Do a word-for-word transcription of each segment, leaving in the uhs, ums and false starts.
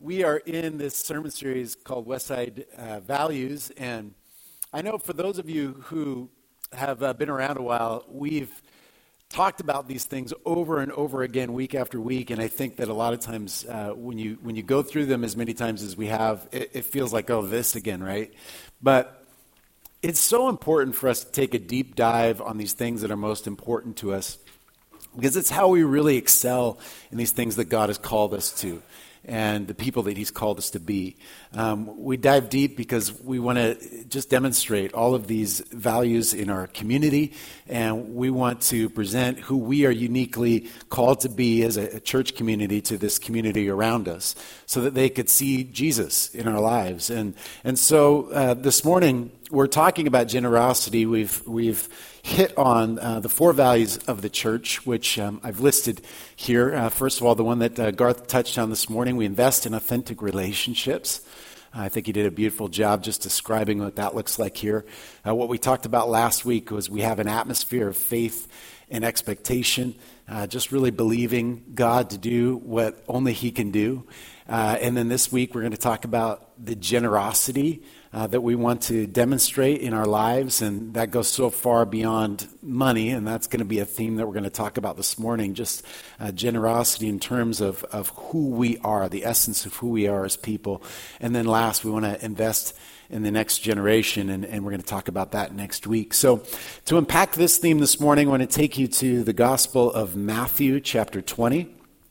We are in this sermon series called Westside uh, Values, and I know for those of you who have uh, been around a while, we've talked about these things over and over again, week after week, and I think that a lot of times uh, when you when you go through them as many times as we have, it, it feels like, oh, this again, right? But it's so important for us to take a deep dive on these things that are most important to us, because it's how we really excel in these things that God has called us to, and the people that he's called us to be. Um, we dive deep because we want to just demonstrate all of these values in our community, and we want to present who we are uniquely called to be as a, a church community to this community around us, so that they could see Jesus in our lives. And and so uh, this morning we're talking about generosity. We've we've hit on uh, the four values of the church, which um, I've listed here. Uh, first of all, the one that uh, Garth touched on this morning, we invest in authentic relationships. I think he did a beautiful job just describing what that looks like here. Uh, what we talked about last week was we have an atmosphere of faith and expectation, uh, just really believing God to do what only he can do. Uh, and then this week we're going to talk about the generosity Uh, that we want to demonstrate in our lives, and that goes so far beyond money, and that's going to be a theme that we're going to talk about this morning, just uh, generosity in terms of, of who we are, the essence of who we are as people. And then last, we want to invest in the next generation, and, and we're going to talk about that next week. So to unpack this theme this morning, I want to take you to the Gospel of Matthew, chapter twenty,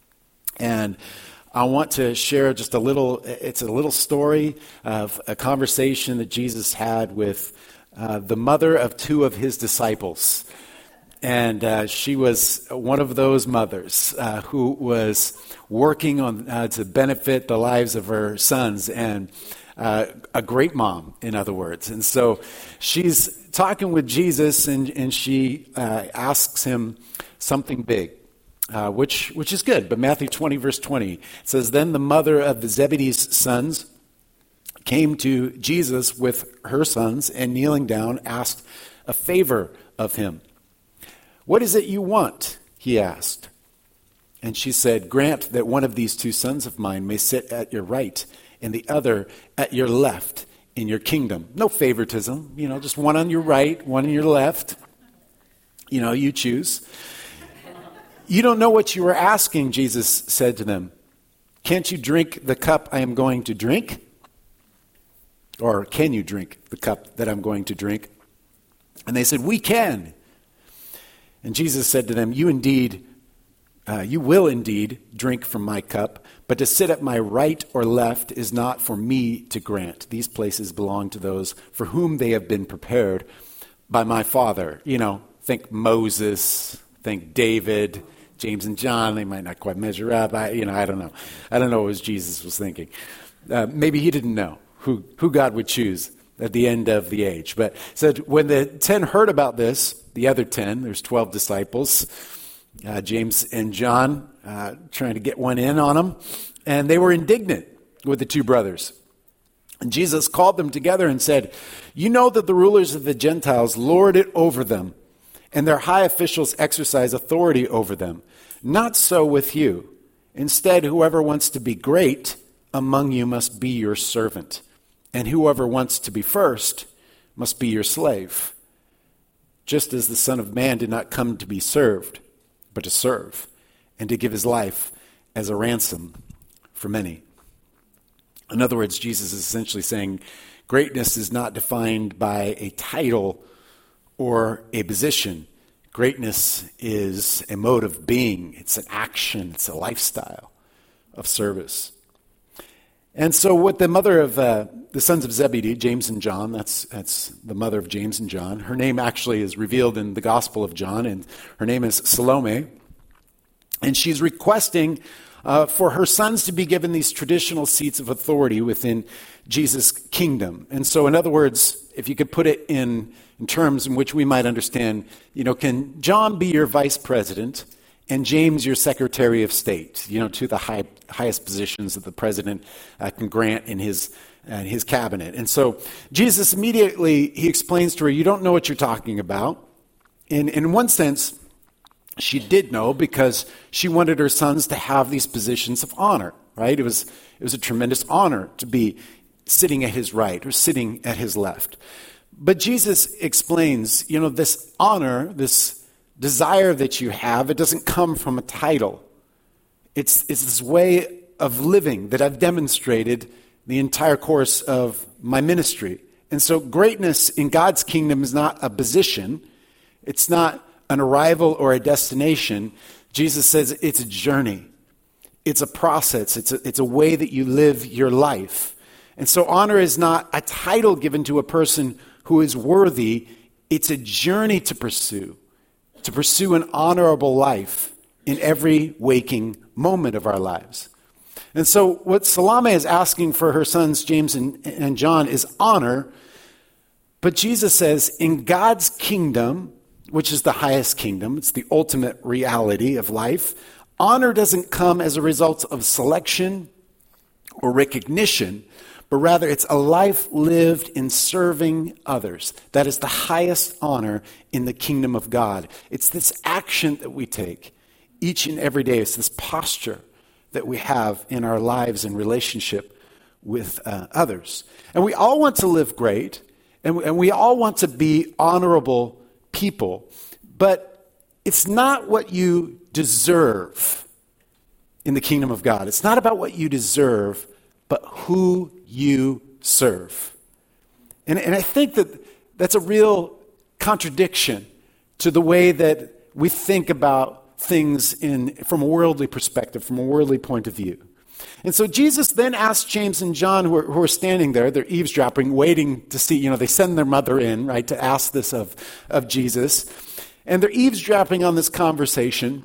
and I want to share just a little, it's a little story of a conversation that Jesus had with uh, the mother of two of his disciples. And uh, she was one of those mothers uh, who was working on uh, to benefit the lives of her sons, and uh, a great mom, in other words. And so she's talking with Jesus, and, and she uh, asks him something big. Uh, which which is good, but Matthew twenty, verse twenty, says, "Then the mother of the Zebedee's sons came to Jesus with her sons, and kneeling down, asked a favor of him. 'What is it you want?' he asked. And she said, 'Grant that one of these two sons of mine may sit at your right, and the other at your left in your kingdom.'" No favoritism, you know, just one on your right, one on your left. You know, you choose. "You don't know what you are asking," Jesus said to them. "Can't you drink the cup I am going to drink? Or can you drink the cup that I'm going to drink?" And they said, "We can." And Jesus said to them, "You indeed, uh, you will indeed drink from my cup, but to sit at my right or left is not for me to grant. These places belong to those for whom they have been prepared by my Father." You know, think Moses, think David, James and John. They might not quite measure up. I, you know, I don't know. I don't know what Jesus was thinking. Uh, maybe he didn't know who, who God would choose at the end of the age. But said when the ten heard about this, the other ten, there's twelve disciples, uh, James and John, uh, trying to get one in on them, and they were indignant with the two brothers. And Jesus called them together and said, "You know that the rulers of the Gentiles lord it over them, and their high officials exercise authority over them. Not so with you. Instead, whoever wants to be great among you must be your servant, and whoever wants to be first must be your slave. Just as the Son of Man did not come to be served, but to serve, and to give his life as a ransom for many." In other words, Jesus is essentially saying greatness is not defined by a title or a position. Greatness is a mode of being. It's an action. It's a lifestyle of service. And so what the mother of uh, the sons of Zebedee, James and John, that's that's the mother of James and John. Her name actually is revealed in the Gospel of John, and her name is Salome. And she's requesting uh, for her sons to be given these traditional seats of authority within Jesus' kingdom. And so in other words, if you could put it in in terms in which we might understand, you know, can John be your vice president and James your secretary of state, you know, to the high, highest positions that the president uh, can grant in his uh, his cabinet. And so Jesus immediately, he explains to her, you don't know what you're talking about. And in one sense, she did know, because she wanted her sons to have these positions of honor, right? It was, it was a tremendous honor to be sitting at his right or sitting at his left. But Jesus explains, you know, this honor, this desire that you have, it doesn't come from a title. It's, it's this way of living that I've demonstrated the entire course of my ministry. And so greatness in God's kingdom is not a position. It's not an arrival or a destination. Jesus says it's a journey. It's a process. It's a, it's a way that you live your life. And so honor is not a title given to a person who is worthy. It's a journey to pursue, to pursue an honorable life in every waking moment of our lives. And so what Salome is asking for her sons, James and, and John, is honor. But Jesus says, in God's kingdom, which is the highest kingdom, it's the ultimate reality of life, honor doesn't come as a result of selection or recognition, but rather it's a life lived in serving others. That is the highest honor in the kingdom of God. It's this action that we take each and every day. It's this posture that we have in our lives in relationship with uh, others. And we all want to live great, and we, and we all want to be honorable people, but it's not what you deserve in the kingdom of God. It's not about what you deserve, but who you serve. And, and I think that that's a real contradiction to the way that we think about things in from a worldly perspective, from a worldly point of view. And so Jesus then asked James and John, who are, who are standing there, they're eavesdropping, waiting to see, you know, they send their mother in, right, to ask this of, of Jesus. And they're eavesdropping on this conversation.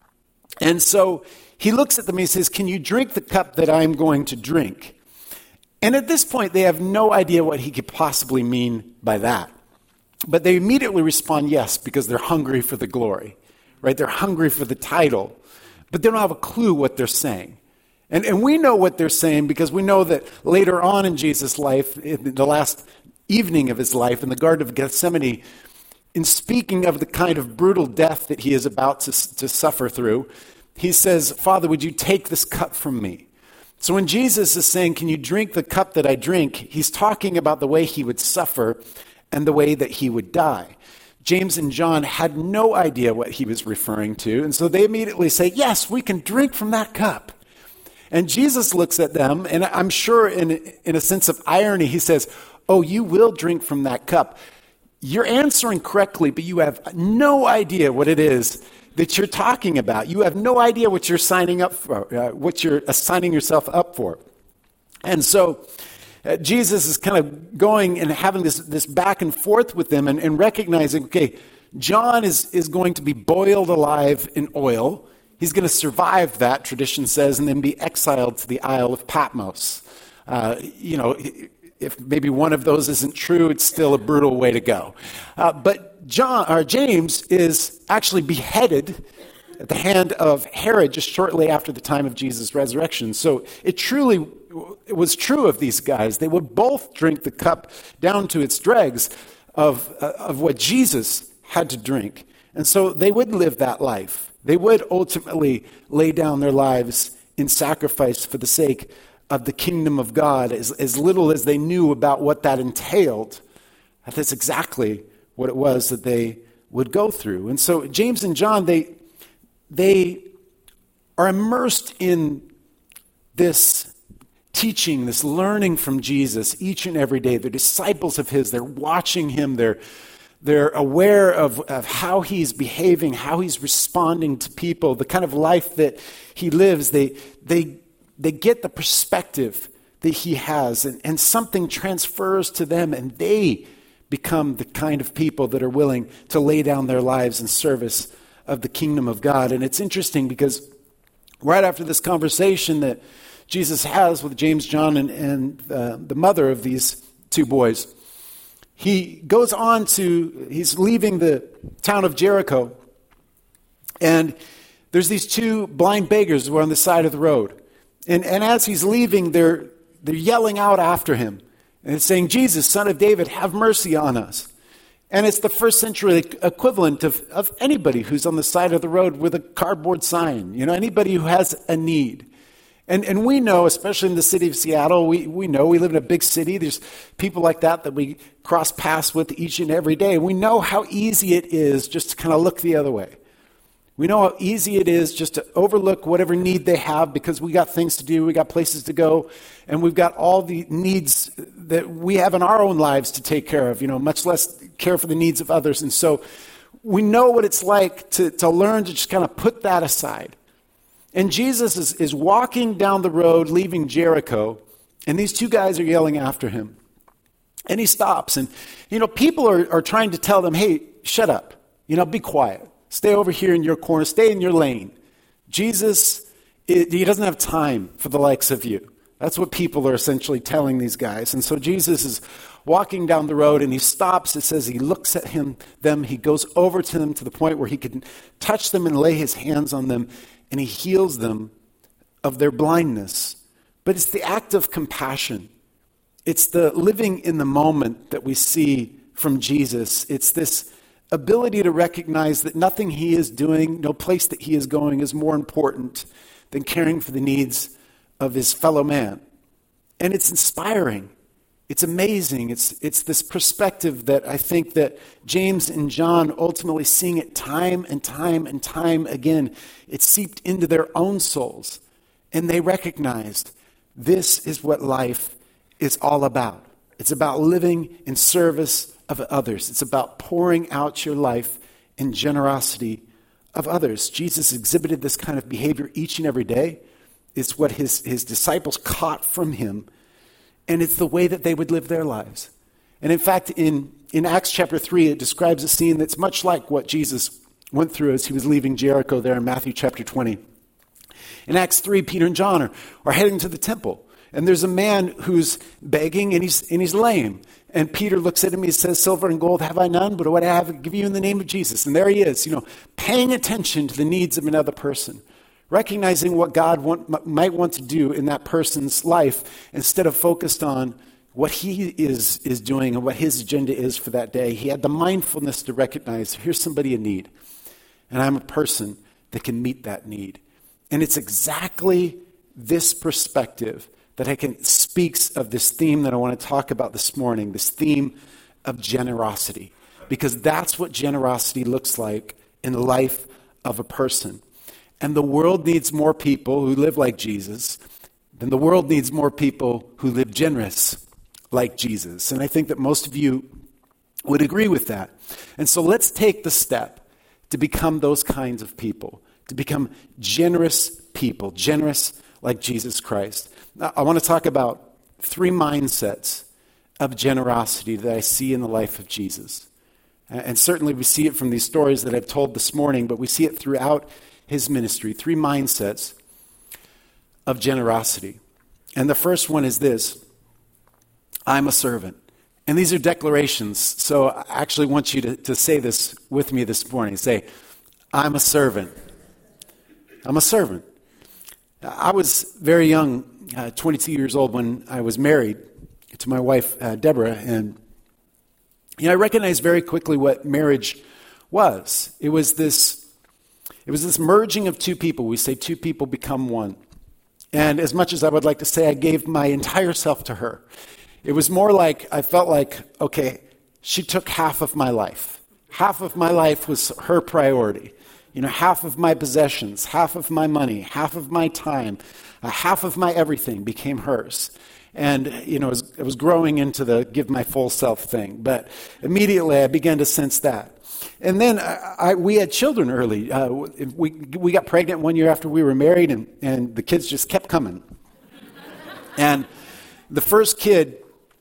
And so he looks at them and he says, can you drink the cup that I'm going to drink? And at this point, they have no idea what he could possibly mean by that. But they immediately respond yes, because they're hungry for the glory, right? They're hungry for the title, but they don't have a clue what they're saying. And, and we know what they're saying because we know that later on in Jesus' life, in the last evening of his life in the Garden of Gethsemane, in speaking of the kind of brutal death that he is about to, to suffer through, he says, Father, would you take this cup from me? So when Jesus is saying, can you drink the cup that I drink, he's talking about the way he would suffer and the way that he would die. James and John had no idea what he was referring to, and so they immediately say, yes, we can drink from that cup. And Jesus looks at them, and I'm sure in, in a sense of irony, he says, oh, you will drink from that cup. You're answering correctly, but you have no idea what it is that you're talking about. You have no idea what you're signing up for, uh, what you're signing yourself up for. And so uh, Jesus is kind of going and having this, this back and forth with them and, and recognizing, okay, John is, is going to be boiled alive in oil. He's going to survive that, tradition says, and then be exiled to the Isle of Patmos. Uh, you know, if maybe one of those isn't true, it's still a brutal way to go. Uh, but John, or James is actually beheaded at the hand of Herod just shortly after the time of Jesus' resurrection. So it truly it was true of these guys. They would both drink the cup down to its dregs of, uh, of what Jesus had to drink. And so they would live that life. They would ultimately lay down their lives in sacrifice for the sake of the kingdom of God, as, as little as they knew about what that entailed. That's exactly what it was that they would go through. And so James and John, they, they are immersed in this teaching, this learning from Jesus each and every day. They're disciples of his. They're watching him. They're They're aware of, of how he's behaving, how he's responding to people, the kind of life that he lives. They they they get the perspective that he has, and, and something transfers to them, and they become the kind of people that are willing to lay down their lives in service of the kingdom of God. And it's interesting because right after this conversation that Jesus has with James, John, and, and uh, the mother of these two boys, he goes on to, he's leaving the town of Jericho, and there's these two blind beggars who are on the side of the road. And, and as he's leaving, they're, they're yelling out after him, and it's saying, Jesus, Son of David, have mercy on us. And it's the first century equivalent of, of anybody who's on the side of the road with a cardboard sign, you know, anybody who has a need. And and we know, especially in the city of Seattle, we, we know we live in a big city. There's people like that that we cross paths with each and every day. We know how easy it is just to kind of look the other way. We know how easy it is just to overlook whatever need they have because we got things to do, we got places to go, and we've got all the needs that we have in our own lives to take care of, you know, much less care for the needs of others. And so we know what it's like to, to learn to just kind of put that aside. And Jesus is, is walking down the road, leaving Jericho, and these two guys are yelling after him. And he stops, and, you know, people are, are trying to tell them, hey, shut up, you know, be quiet. Stay over here in your corner, stay in your lane. Jesus, it, he doesn't have time for the likes of you. That's what people are essentially telling these guys. And so Jesus is walking down the road, and he stops. It says he looks at him, them, he goes over to them to the point where he can touch them and lay his hands on them, and he heals them of their blindness. But it's the act of compassion. It's the living in the moment that we see from Jesus. It's this ability to recognize that nothing he is doing, no place that he is going is more important than caring for the needs of his fellow man. And it's inspiring. It's amazing. It's it's this perspective that I think that James and John, ultimately seeing it time and time and time again, it seeped into their own souls. And they recognized this is what life is all about. It's about living in service of others. It's about pouring out your life in generosity of others. Jesus exhibited this kind of behavior each and every day. It's what his, his disciples caught from him. And it's the way that they would live their lives. And in fact, in, in Acts chapter three, it describes a scene that's much like what Jesus went through as he was leaving Jericho there in Matthew chapter twenty. In Acts three, Peter and John are, are heading to the temple. And there's a man who's begging, and he's and he's lame. And Peter looks at him, he says, silver and gold have I none, but what I have I give you in the name of Jesus. And there he is, you know, paying attention to the needs of another person. Recognizing what God want, might want to do in that person's life instead of focused on what he is, is doing and what his agenda is for that day. He had the mindfulness to recognize, here's somebody in need, and I'm a person that can meet that need. And it's exactly this perspective that I can speaks of this theme that I want to talk about this morning, this theme of generosity, because that's what generosity looks like in the life of a person. And the world needs more people who live like Jesus than the world needs more people who live generous like Jesus. And I think that most of you would agree with that. And so let's take the step to become those kinds of people, to become generous people, generous like Jesus Christ. Now, I want to talk about three mindsets of generosity that I see in the life of Jesus. And certainly we see it from these stories that I've told this morning, but we see it throughout his ministry, three mindsets of generosity. And the first one is this: I'm a servant. And these are declarations, so I actually want you to, to say this with me this morning. Say, I'm a servant. I'm a servant. I was very young, uh, twenty-two years old, when I was married to my wife, uh, Deborah, and you know, I recognized very quickly what marriage was. It was this It was this merging of two people. We say two people become one. And as much as I would like to say I gave my entire self to her, it was more like I felt like, okay, she took half of my life. Half of my life was her priority. You know, half of my possessions, half of my money, half of my time, uh, half of my everything became hers. And, you know, it was, it was growing into the give my full self thing. But immediately I began to sense that. And then I, I, we had children early. Uh, we we got pregnant one year after we were married, and, and the kids just kept coming. And the first kid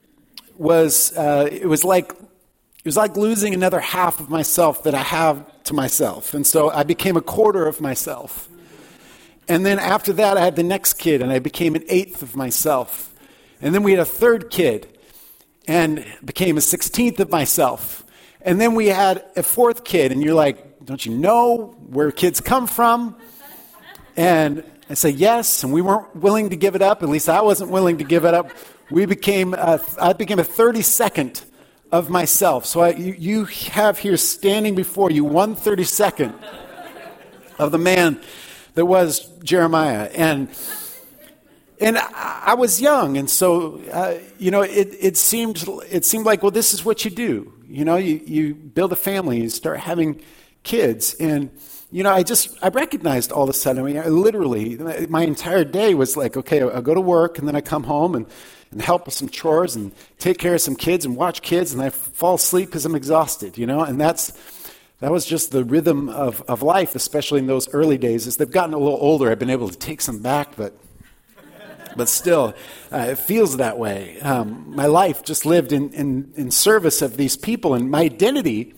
was uh, it was like it was like losing another half of myself that I have to myself, and so I became a quarter of myself. And then after that, I had the next kid, and I became an eighth of myself. And then we had a third kid, and became a sixteenth of myself. And then we had a fourth kid, and you're like, don't you know where kids come from? And I say, yes, and we weren't willing to give it up. At least I wasn't willing to give it up. We became, a, I became a thirty-second of myself. So I, you, you have here standing before you one thirty-second of the man that was Jeremiah. And And I, I was young, and so, uh, you know, it, it seemed it seemed like, well, this is what you do. You know, you, you build a family, you start having kids. And, you know, I just, I recognized all of a sudden, I mean, I literally, my entire day was like, okay, I go to work, and then I come home and, and help with some chores and take care of some kids and watch kids, and I fall asleep because I'm exhausted, you know, and that's, that was just the rhythm of, of life, especially in those early days. As they've gotten a little older, I've been able to take some back, but but still, uh, it feels that way. Um, my life just lived in, in, in service of these people, and my identity,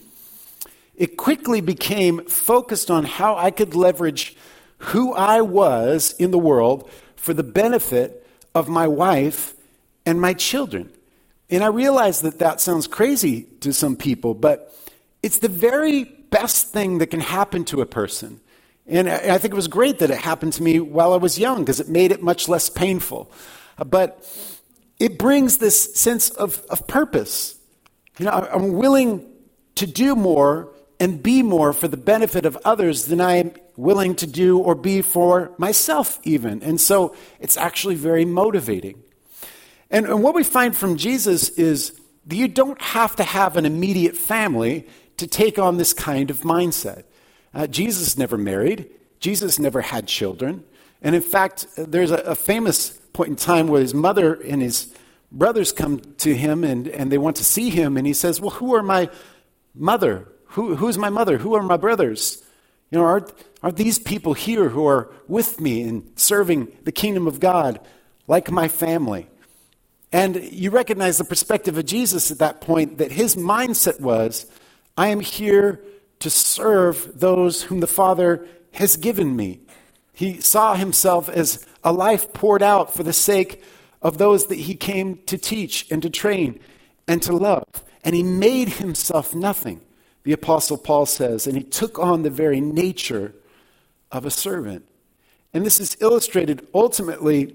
it quickly became focused on how I could leverage who I was in the world for the benefit of my wife and my children. And I realize that that sounds crazy to some people, but it's the very best thing that can happen to a person. And I think it was great that it happened to me while I was young, because it made it much less painful. But it brings this sense of, of purpose. You know, I'm willing to do more and be more for the benefit of others than I'm willing to do or be for myself even. And so it's actually very motivating. And, and what we find from Jesus is that you don't have to have an immediate family to take on this kind of mindset. Uh, Jesus never married. Jesus never had children. And in fact, there's a, a famous point in time where his mother and his brothers come to him and, and they want to see him. And he says, well, who are my mother? Who, who's my mother? Who are my brothers? You know, are, are these people here who are with me in serving the kingdom of God like my family? And you recognize the perspective of Jesus at that point, that his mindset was, I am here to serve those whom the Father has given me. He saw himself as a life poured out for the sake of those that he came to teach and to train and to love. And he made himself nothing, the Apostle Paul says, and he took on the very nature of a servant. And this is illustrated ultimately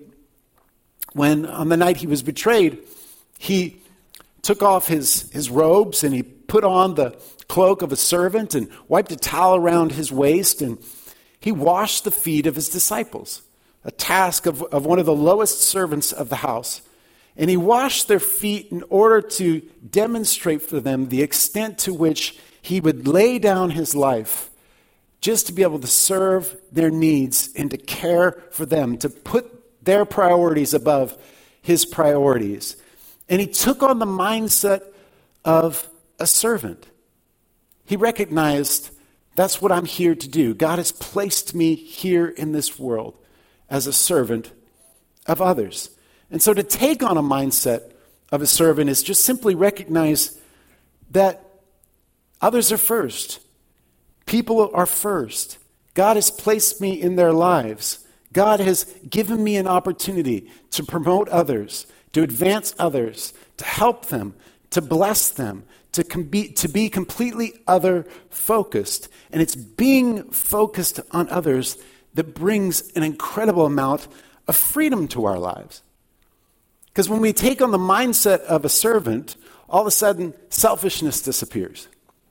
when on the night he was betrayed, he took off his, his robes and he put on the cloak of a servant and wiped a towel around his waist, and he washed the feet of his disciples, a task of, of one of the lowest servants of the house. And he washed their feet in order to demonstrate for them the extent to which he would lay down his life just to be able to serve their needs and to care for them, to put their priorities above his priorities. And he took on the mindset of a servant. He recognized, that's what I'm here to do. God has placed me here in this world as a servant of others. And so to take on a mindset of a servant is just simply recognize that others are first. People are first. God has placed me in their lives. God has given me an opportunity to promote others, to advance others, to help them, to bless them, to, com- be, to be completely other-focused. And it's being focused on others that brings an incredible amount of freedom to our lives. Because when we take on the mindset of a servant, all of a sudden, selfishness disappears.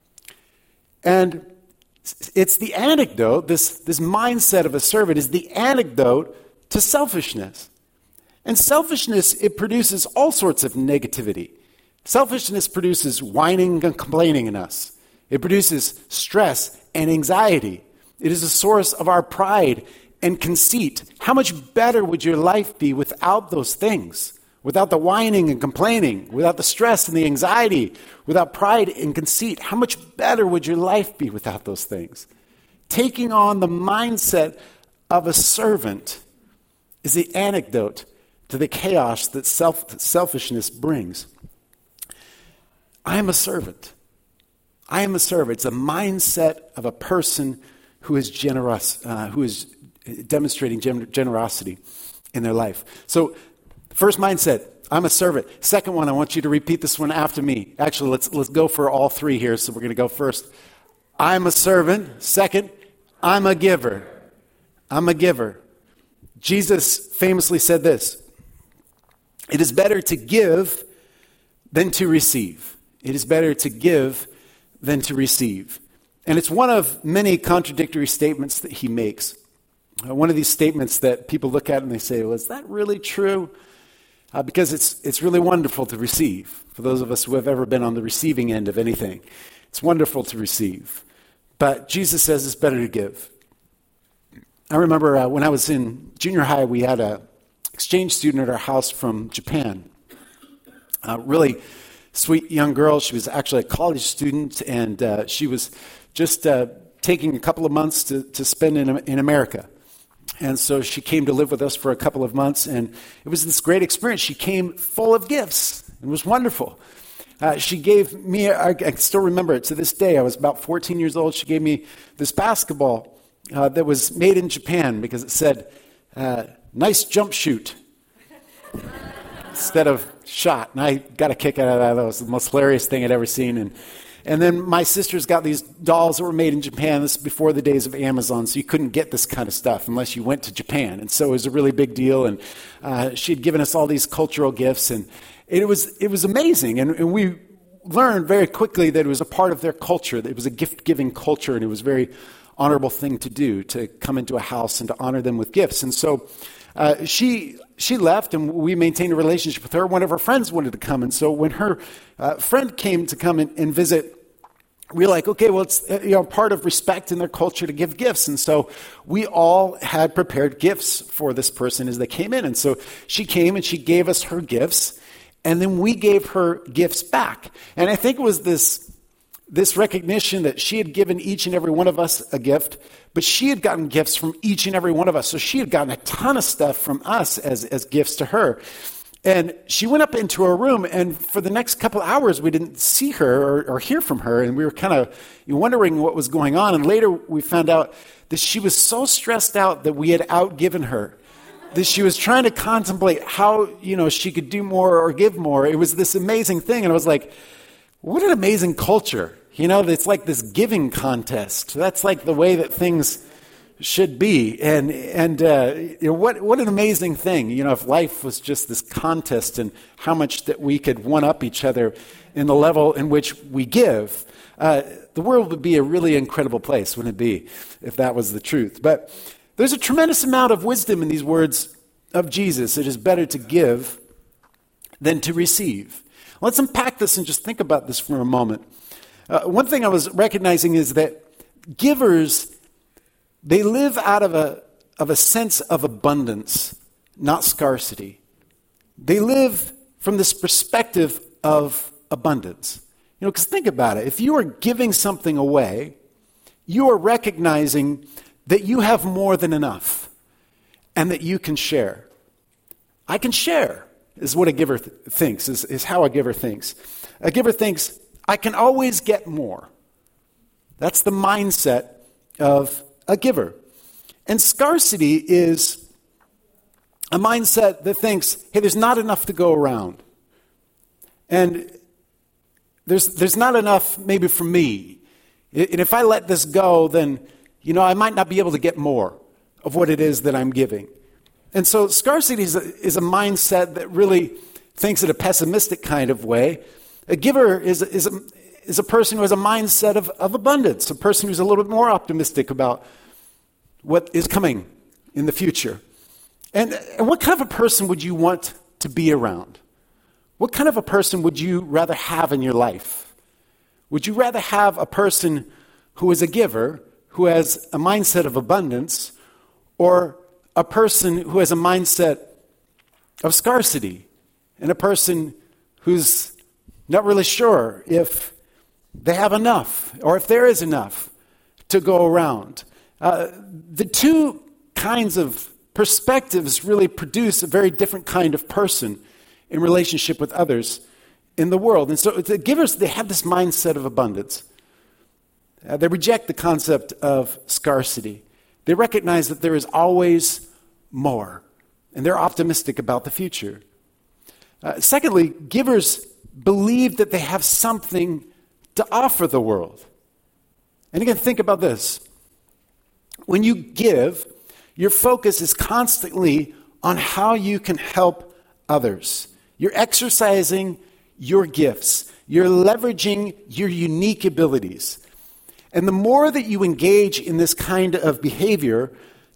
And it's the antidote, this, this mindset of a servant is the antidote to selfishness. And selfishness, it produces all sorts of negativity. Selfishness produces whining and complaining in us. It produces stress and anxiety. It is a source of our pride and conceit. How much better would your life be without those things? Without the whining and complaining, without the stress and the anxiety, without pride and conceit, how much better would your life be without those things? Taking on the mindset of a servant is the antidote to the chaos that self, selfishness brings. I am a servant. I am a servant. It's a mindset of a person who is generous, uh, who is demonstrating gen- generosity in their life. So, first mindset, I'm a servant. Second one, I want you to repeat this one after me. Actually, let's let's go for all three here. So we're going to go first. I'm a servant. Second, I'm a giver. I'm a giver. Jesus famously said this: it is better to give than to receive. It is better to give than to receive. And it's one of many contradictory statements that he makes. Uh, one of these statements that people look at and they say, well, is that really true? Uh, because it's it's really wonderful to receive. For those of us who have ever been on the receiving end of anything, it's wonderful to receive. But Jesus says it's better to give. I remember uh, when I was in junior high, we had an exchange student at our house from Japan. Uh, really sweet young girl. She was actually a college student, and uh, she was just uh, taking a couple of months to, to spend in, in America. And so she came to live with us for a couple of months, and it was this great experience. She came full of gifts. It was wonderful. Uh, she gave me, I, I still remember it to this day, I was about fourteen years old. She gave me this basketball uh, that was made in Japan because it said, uh, nice jump shoot, instead of shot. And I got a kick out of that. That was the most hilarious thing I'd ever seen. And And then my sister's got these dolls that were made in Japan. This is before the days of Amazon, so you couldn't get this kind of stuff unless you went to Japan. And so it was a really big deal. And uh, she had given us all these cultural gifts, and it was it was amazing. And, and we learned very quickly that it was a part of their culture. That it was a gift-giving culture, and it was a very honorable thing to do, to come into a house and to honor them with gifts. And so uh, she she left, and we maintained a relationship with her. One of her friends wanted to come, and so when her uh, friend came to come and, and visit, we were like, okay, well, it's you know part of respect in their culture to give gifts. And so we all had prepared gifts for this person as they came in. And so she came and she gave us her gifts, and then we gave her gifts back. And I think it was this, this recognition that she had given each and every one of us a gift, but she had gotten gifts from each and every one of us. So she had gotten a ton of stuff from us as, as gifts to her. And she went up into her room, and for the next couple of hours, we didn't see her or, or hear from her, and we were kind of wondering what was going on. And later, we found out that she was so stressed out that we had outgiven her, that she was trying to contemplate how, you know, she could do more or give more. It was this amazing thing, and I was like, what an amazing culture. You know, it's like this giving contest. That's like the way that things should be. And and uh, you know, what what an amazing thing, you know, if life was just this contest and how much that we could one-up each other in the level in which we give. Uh, the world would be a really incredible place, wouldn't it be, if that was the truth? But there's a tremendous amount of wisdom in these words of Jesus. It is better to give than to receive. Let's unpack this and just think about this for a moment. Uh, one thing I was recognizing is that givers, they live out of a, of a sense of abundance, not scarcity. They live from this perspective of abundance. You know, because think about it. If you are giving something away, you are recognizing that you have more than enough and that you can share. I can share is what a giver th- thinks, is, is how a giver thinks. A giver thinks, I can always get more. That's the mindset of a giver. And scarcity is a mindset that thinks, hey, there's not enough to go around. And there's there's not enough maybe for me. And if I let this go, then, you know, I might not be able to get more of what it is that I'm giving. And so scarcity is a, is a mindset that really thinks in a pessimistic kind of way. A giver is, is, a, is a person who has a mindset of, of abundance, a person who's a little bit more optimistic about what is coming in the future. And, and what kind of a person would you want to be around? What kind of a person would you rather have in your life? Would you rather have a person who is a giver, who has a mindset of abundance, or a person who has a mindset of scarcity, and a person who's not really sure if they have enough or if there is enough to go around? Uh, the two kinds of perspectives really produce a very different kind of person in relationship with others in the world. And so the givers, they have this mindset of abundance. Uh, they reject the concept of scarcity. They recognize that there is always more, and they're optimistic about the future. Uh, secondly, givers believe that they have something to offer the world. And again, think about this. When you give, your focus is constantly on how you can help others. You're exercising your gifts. You're leveraging your unique abilities. And the more that you engage in this kind of behavior,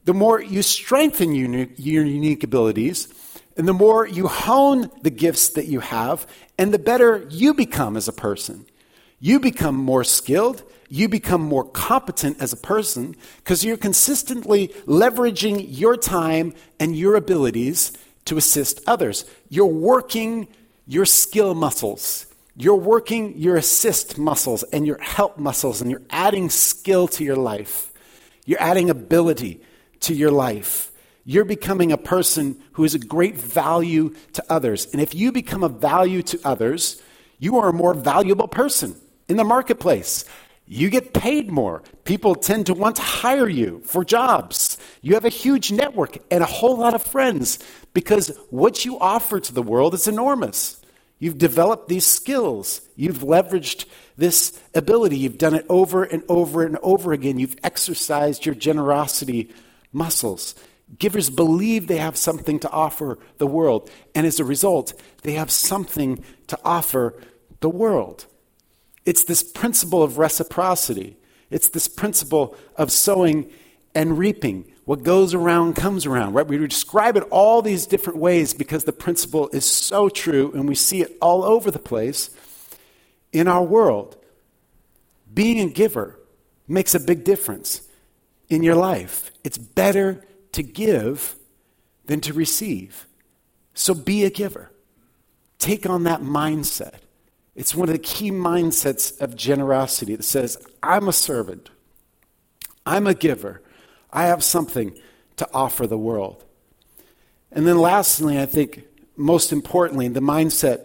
the more you strengthen your, your unique abilities, and the more you hone the gifts that you have, and the better you become as a person. You become more skilled, you become more competent as a person, because you're consistently leveraging your time and your abilities to assist others. You're working your skill muscles. You're working your assist muscles and your help muscles, and you're adding skill to your life. You're adding ability to your life. You're becoming a person who is a great value to others. And if you become a value to others, you are a more valuable person in the marketplace. You get paid more. People tend to want to hire you for jobs. You have a huge network and a whole lot of friends because what you offer to the world is enormous. You've developed these skills. You've leveraged this ability. You've done it over and over and over again. You've exercised your generosity muscles. Givers believe they have something to offer the world, and as a result, they have something to offer the world. It's this principle of reciprocity. It's this principle of sowing and reaping. What goes around comes around, right? We describe it all these different ways because the principle is so true, and we see it all over the place in our world. Being a giver makes a big difference in your life. It's better to give than to receive. So be a giver. Take on that mindset. It's one of the key mindsets of generosity that says, I'm a servant. I'm a giver. I have something to offer the world. And then lastly, I think most importantly, the mindset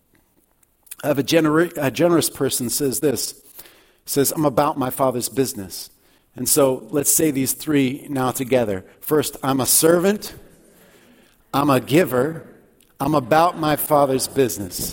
of a, gener- a generous person says this, says, I'm about my Father's business. And so let's say these three now together. First, I'm a servant, I'm a giver, I'm about my Father's business.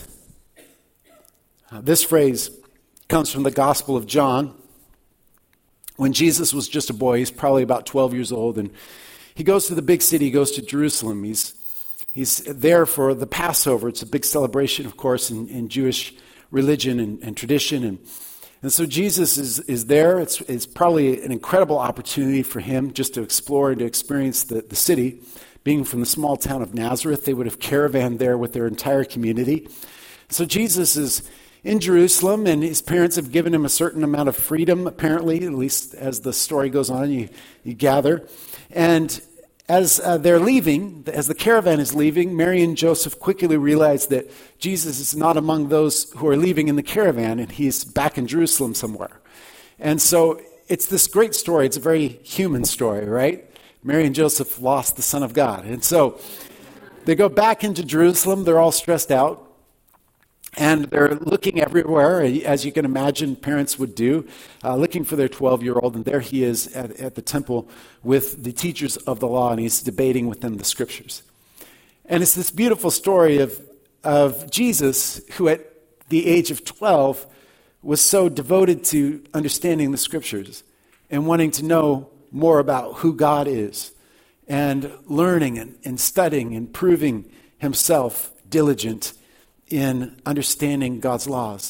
Uh, this phrase comes from the Gospel of John. When Jesus was just a boy, he's probably about twelve years old, and he goes to the big city, he goes to Jerusalem. He's he's there for the Passover. It's a big celebration, of course, in, in Jewish religion and, and tradition, and And so Jesus is, is there. It's, it's probably an incredible opportunity for him just to explore and to experience the, the city. Being from the small town of Nazareth, they would have caravanned there with their entire community. So Jesus is in Jerusalem, and his parents have given him a certain amount of freedom, apparently, at least as the story goes on, you, you gather. And as uh, they're leaving, as the caravan is leaving, Mary and Joseph quickly realize that Jesus is not among those who are leaving in the caravan, and he's back in Jerusalem somewhere. And so it's this great story. It's a very human story, right? Mary and Joseph lost the Son of God. And so they go back into Jerusalem. They're all stressed out. And they're looking everywhere, as you can imagine parents would do, uh, looking for their twelve-year-old. And there he is at, at the temple with the teachers of the law, and he's debating with them the scriptures. And it's this beautiful story of, of Jesus, who at the age of twelve was so devoted to understanding the scriptures and wanting to know more about who God is, and learning and, and studying and proving himself diligent in understanding God's laws.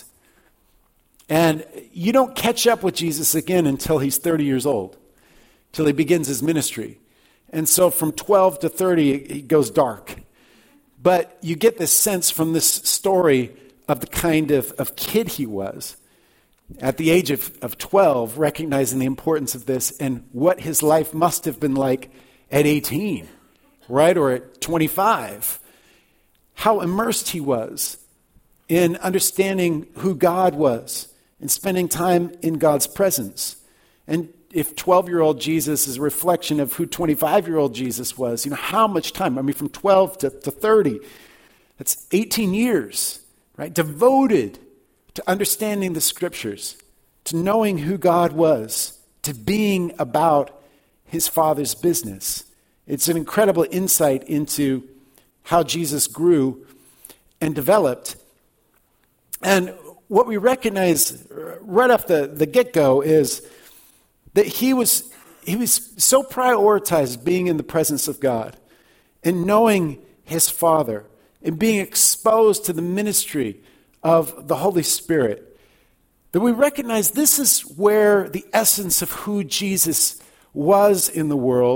And you don't catch up with Jesus again until he's thirty years old, till he begins his ministry. And so from twelve to thirty, it goes dark. But you get this sense from this story of the kind of, of kid he was at the age of, of twelve, recognizing the importance of this and what his life must have been like at eighteen, right? Or at twenty-five. How immersed he was in understanding who God was and spending time in God's presence. And if twelve-year-old Jesus is a reflection of who twenty-five-year-old Jesus was, you know, how much time? I mean, from twelve to, to thirty, that's eighteen years, right? Devoted to understanding the scriptures, to knowing who God was, to being about his Father's business. It's an incredible insight into how Jesus grew and developed. And what we recognize right off the, the get-go is that he was he was so prioritized being in the presence of God and knowing his Father and being exposed to the ministry of the Holy Spirit that we recognize this is where the essence of who Jesus was in the world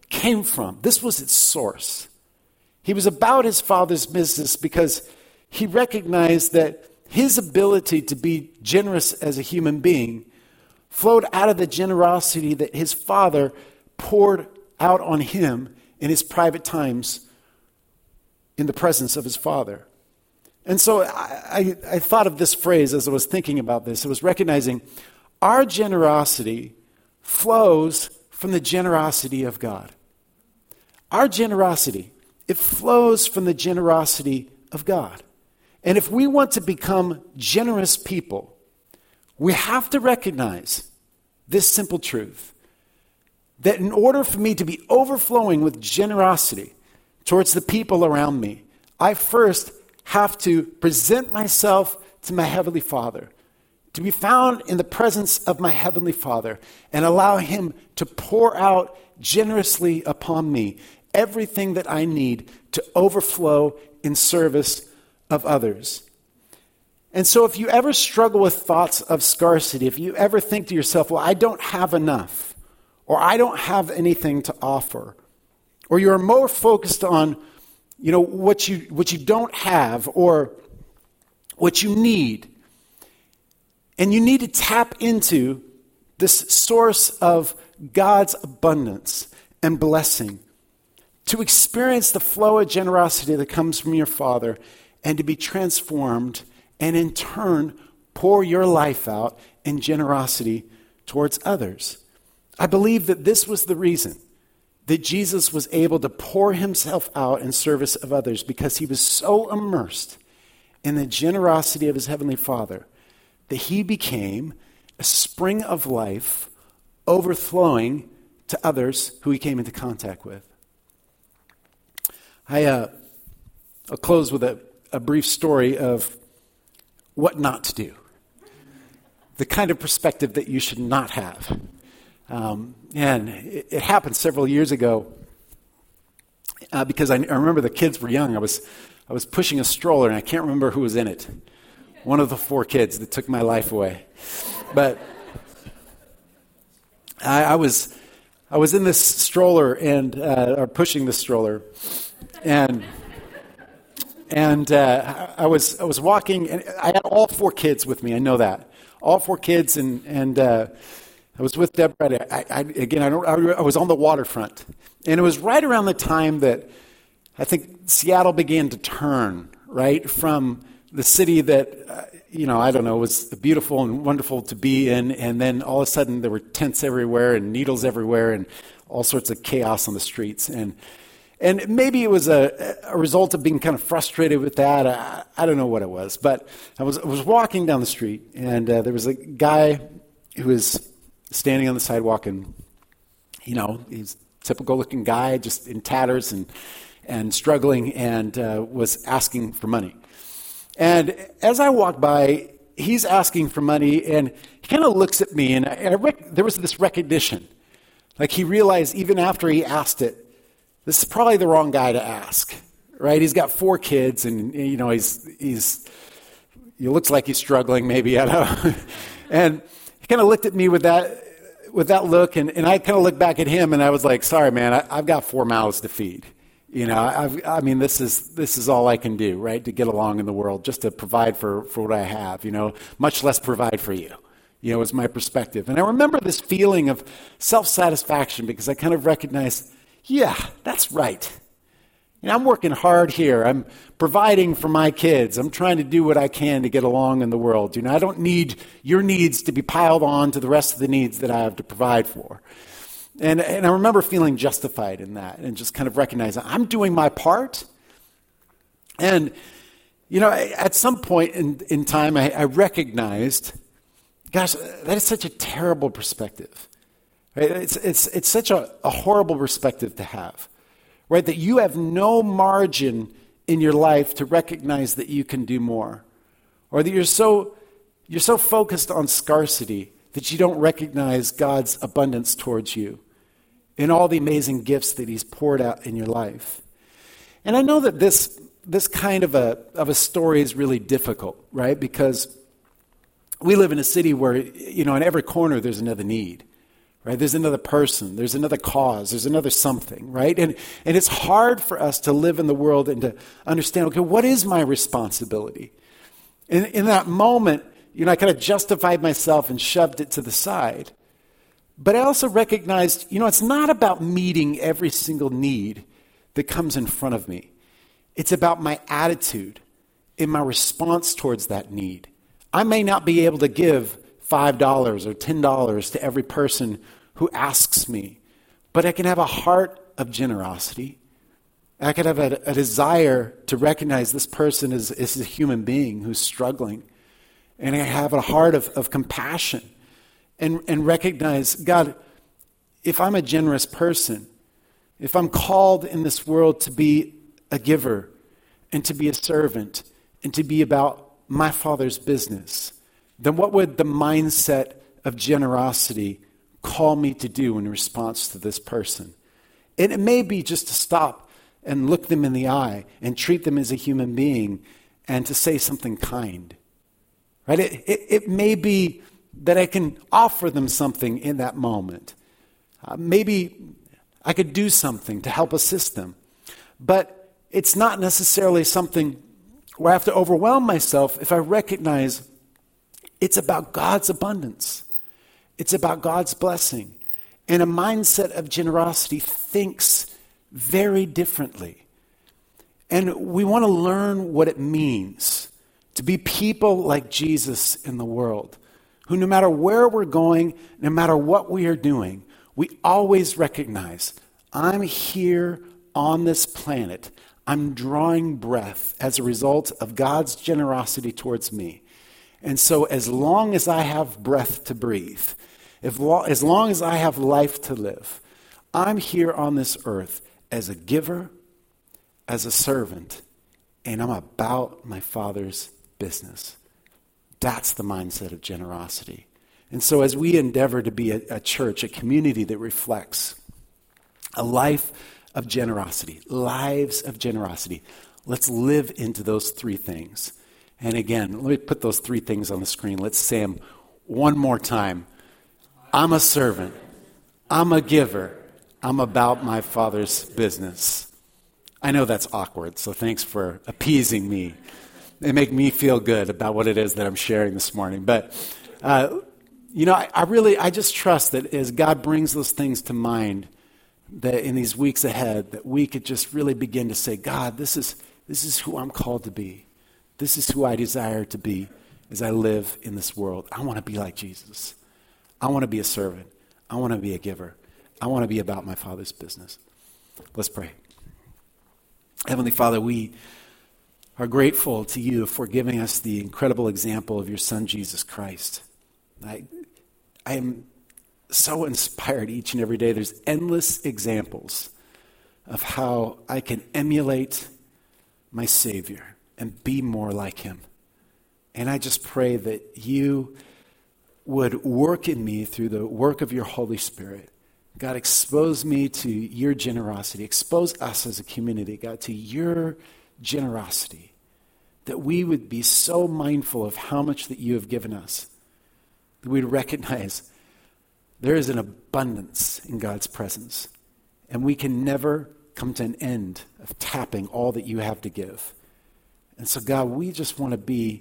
came from. This was its source. He was about his Father's business because he recognized that his ability to be generous as a human being flowed out of the generosity that his Father poured out on him in his private times in the presence of his Father. And so I, I, I thought of this phrase as I was thinking about this. It was recognizing our generosity flows from the generosity of God. Our generosity, it flows from the generosity of God. And if we want to become generous people, we have to recognize this simple truth, that in order for me to be overflowing with generosity towards the people around me, I first have to present myself to my Heavenly Father, to be found in the presence of my Heavenly Father, and allow Him to pour out generously upon me everything that I need to overflow in service of others. And so if you ever struggle with thoughts of scarcity, if you ever think to yourself, well, I don't have enough, or I don't have anything to offer, or you're more focused on, you know, what you what you don't have or what you need, and you need to tap into this source of God's abundance and blessing to experience the flow of generosity that comes from your Father and to be transformed and in turn pour your life out in generosity towards others. I believe that this was the reason that Jesus was able to pour himself out in service of others, because he was so immersed in the generosity of his Heavenly Father that he became a spring of life overflowing to others who he came into contact with. I, uh, I'll close with a, a brief story of what not to do. The kind of perspective that you should not have. Um, and it, it happened several years ago uh, because I, I remember the kids were young. I was I was pushing a stroller, and I can't remember who was in it. One of the four kids that took my life away. But I, I was I was in this stroller and uh, or pushing the stroller, and and uh, I was I was walking, and I had all four kids with me. I know that all four kids, and and. Uh, I was with Deborah. I, I, again, I, don't, I was on the waterfront. And it was right around the time that I think Seattle began to turn, right, from the city that, uh, you know, I don't know, was beautiful and wonderful to be in. And then all of a sudden there were tents everywhere and needles everywhere and all sorts of chaos on the streets. And and maybe it was a, a result of being kind of frustrated with that. I, I don't know what it was. But I was, I was walking down the street, and uh, there was a guy who was standing on the sidewalk, and, you know, he's a typical-looking guy, just in tatters and and struggling, and uh, was asking for money. And as I walked by, he's asking for money, and he kind of looks at me, and, I, and I rec- there was this recognition. Like, he realized even after he asked it, this is probably the wrong guy to ask, right? He's got four kids, and, you know, he's he's he looks like he's struggling, maybe, I don't know. And he kind of looked at me with that with that look, and, and I kind of looked back at him, and I was like, sorry, man, I, I've got four mouths to feed. You know, I've, I mean, this is this is all I can do, right, to get along in the world, just to provide for, for what I have, you know, much less provide for you, you know, is my perspective. And I remember this feeling of self-satisfaction, because I kind of recognized, yeah, that's right. You know, I'm working hard here. I'm providing for my kids. I'm trying to do what I can to get along in the world. You know, I don't need your needs to be piled on to the rest of the needs that I have to provide for. And and I remember feeling justified in that, and just kind of recognizing I'm doing my part. And, you know, at some point in, in time, I, I recognized, gosh, that is such a terrible perspective. Right? It's, it's, it's such a, a horrible perspective to have. Right, that you have no margin in your life to recognize that you can do more, or that you're so you're so focused on scarcity that you don't recognize God's abundance towards you and all the amazing gifts that He's poured out in your life. And I know that this this kind of a of a story is really difficult, right? Because we live in a city where, you know, in every corner there's another need. right? There's another person, there's another cause, there's another something, right? And and it's hard for us to live in the world and to understand, okay, what is my responsibility? In, in that moment, you know, I kind of justified myself and shoved it to the side. But I also recognized, you know, it's not about meeting every single need that comes in front of me. It's about my attitude and my response towards that need. I may not be able to give five dollars or ten dollars to every person who asks me, but I can have a heart of generosity. I can have a, a desire to recognize this person is, is a human being who's struggling. And I have a heart of, of compassion and, and recognize, God, if I'm a generous person, if I'm called in this world to be a giver and to be a servant and to be about my Father's business, then what would the mindset of generosity call me to do in response to this person? And it may be just to stop and look them in the eye and treat them as a human being and to say something kind. Right? It, it, it may be that I can offer them something in that moment. Uh, maybe I could do something to help assist them. But it's not necessarily something where I have to overwhelm myself if I recognize it's about God's abundance. It's about God's blessing. And a mindset of generosity thinks very differently. And we want to learn what it means to be people like Jesus in the world, who no matter where we're going, no matter what we are doing, we always recognize, I'm here on this planet. I'm drawing breath as a result of God's generosity towards me. And so as long as I have breath to breathe, if lo- as long as I have life to live, I'm here on this earth as a giver, as a servant, and I'm about my Father's business. That's the mindset of generosity. And so as we endeavor to be a, a church, a community that reflects a life of generosity, lives of generosity, let's live into those three things. And again, let me put those three things on the screen. Let's say them one more time. I'm a servant. I'm a giver. I'm about my Father's business. I know that's awkward, so thanks for appeasing me. They make me feel good about what it is that I'm sharing this morning. But, uh, you know, I, I really, I just trust that as God brings those things to mind, that in these weeks ahead, that we could just really begin to say, God, this is this is who I'm called to be. This is who I desire to be as I live in this world. I want to be like Jesus. I want to be a servant. I want to be a giver. I want to be about my Father's business. Let's pray. Heavenly Father, we are grateful to you for giving us the incredible example of your Son, Jesus Christ. I, I am so inspired each and every day. There's endless examples of how I can emulate my Savior and be more like him. And I just pray that you would work in me through the work of your Holy Spirit. God, expose me to your generosity. Expose us as a community, God, to your generosity. That we would be so mindful of how much that you have given us. That we'd recognize there is an abundance in God's presence. And we can never come to an end of tapping all that you have to give. And so, God, we just want to be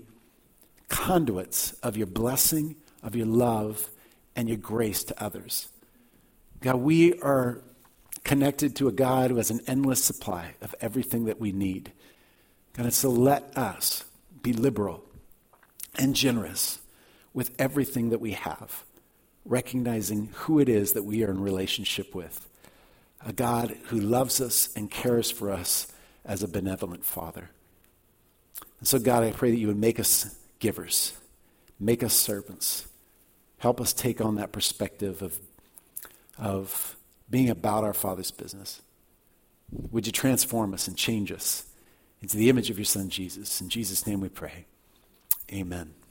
conduits of your blessing, of your love, and your grace to others. God, we are connected to a God who has an endless supply of everything that we need. God, and so let us be liberal and generous with everything that we have, recognizing who it is that we are in relationship with. A God who loves us and cares for us as a benevolent Father. And so, God, I pray that you would make us givers, make us servants. Help us take on that perspective of, of being about our Father's business. Would you transform us and change us into the image of your Son, Jesus? In Jesus' name we pray. Amen.